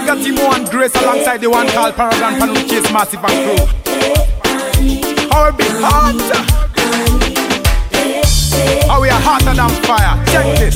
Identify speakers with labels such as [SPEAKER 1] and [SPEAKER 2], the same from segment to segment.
[SPEAKER 1] girl got Timo and Grace alongside the one called Paragon Panu Chase Massive and Crew. Our big heart. How we are hotter than fire. Check this.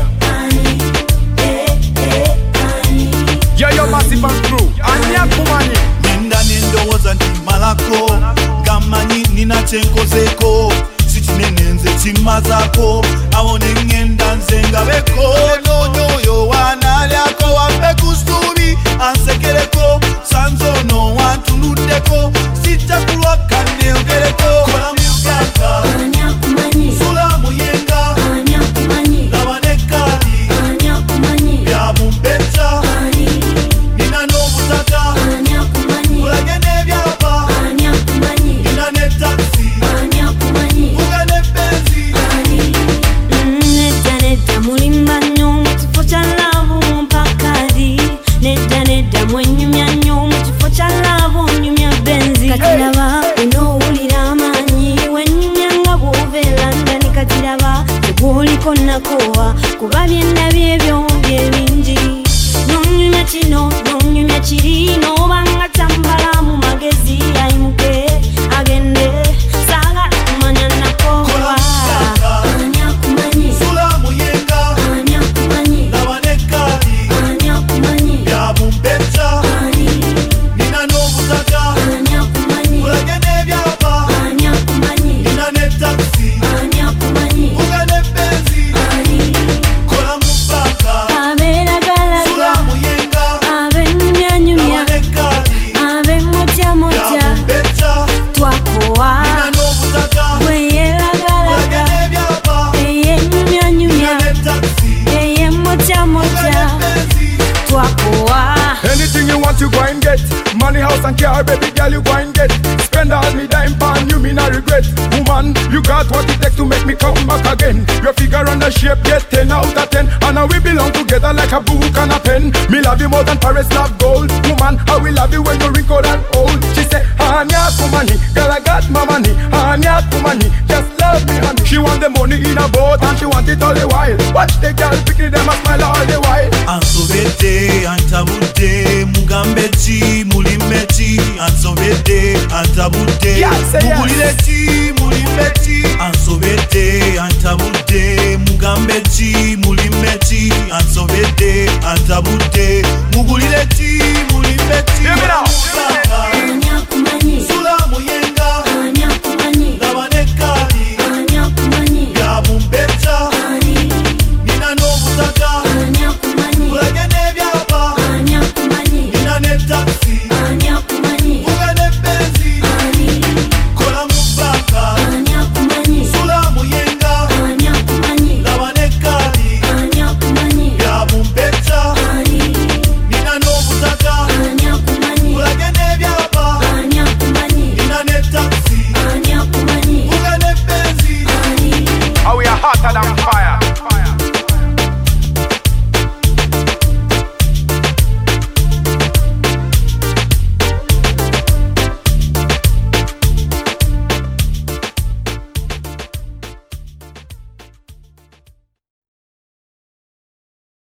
[SPEAKER 1] Yo Massive and Crew. Anya Kumani.
[SPEAKER 2] Nenda nendoza ndimalako Gamani nina chenkozeko Sichinenenze chimazako Awone ngenda nzenga beko Nonyoyo wanalyako Wape kustubi ansekereko Sanzo no wantunudeko Sitakulwa kane ugereko Kola mugaka
[SPEAKER 3] Anya Kumani.
[SPEAKER 2] Sula muyenga
[SPEAKER 3] Anya Kumani.
[SPEAKER 2] Lawanekali
[SPEAKER 3] Anya Kumani.
[SPEAKER 2] Ya mumbecha Nina novutaka
[SPEAKER 3] Anya Kumani.
[SPEAKER 2] Ulagene vyapa
[SPEAKER 3] Anya Kumani.
[SPEAKER 2] Nina netaxi
[SPEAKER 3] Anya Kumani.
[SPEAKER 2] Ugane penzi
[SPEAKER 3] Nedda mulimba nnyo mu kifo kya laavu mpakali. Nedda mwenyumya nnyo mu kifo kya laavu nyumya benzi. Katiraba onoowulira amaanyi wenyumya nga bw'obeera ndani. Katiraba tekuuliko nakowa kuba byendabye ebyo bye bingi. Nonyumya kino nonyumya kiri n'obanga tambala mu magezi ayimuke agende saagala kumanya nakowa. Anya Kumani.
[SPEAKER 2] Sula muyenga
[SPEAKER 3] Anya Kumani.
[SPEAKER 2] Lawanekali
[SPEAKER 3] Anya Kumani.
[SPEAKER 2] Ya mumbecha Nina novutaka
[SPEAKER 3] Anya Kumani.
[SPEAKER 2] Ulagene vyapa
[SPEAKER 3] Anya Kumani.
[SPEAKER 2] Nina netaxi
[SPEAKER 3] Anya Kumani.
[SPEAKER 2] Ugane penzi Kola mupaka
[SPEAKER 3] Abeera galaga
[SPEAKER 2] Sula muyenga
[SPEAKER 3] abenyumyanyumya
[SPEAKER 2] Lawanekali Ya
[SPEAKER 3] abemutyamutya
[SPEAKER 2] mumbecha
[SPEAKER 3] twakowa
[SPEAKER 2] Nina novutaka
[SPEAKER 3] bweyeragalaga
[SPEAKER 2] Ulagene vyapa
[SPEAKER 3] eyenyumyanyumya
[SPEAKER 2] Nina netaxi
[SPEAKER 3] eyemutyamutya
[SPEAKER 2] penzi
[SPEAKER 3] twakowa.
[SPEAKER 1] Anything you want you go and get. Money, house and car, baby girl you go and get. Spend all me dime pan, you mean I regret. Woman, you got what it takes to make me come back again. Your figure and the shape get 10 out of 10. And now we belong together like a book and a pen. Me love you more than Paris love gold. Woman, I will love you when you're wrinkled and old. She said, Anya Kumani, girl I got my money. Anya Kumani, just love me honey. She want the money in a boat and she want it all the while. Watch the girl picking them a smile all the while.
[SPEAKER 2] Ansobete, antabute, mugambechi, mulimechi. Ansobete, antabute,
[SPEAKER 1] Yeah, say yes.
[SPEAKER 2] mugulilechi, mulimechi. Ansobete, antabute, mugambechi, mulimechi. Ansobete, antabute, mugulilechi, mulimechi.
[SPEAKER 1] Hear me now.
[SPEAKER 2] Mugaka,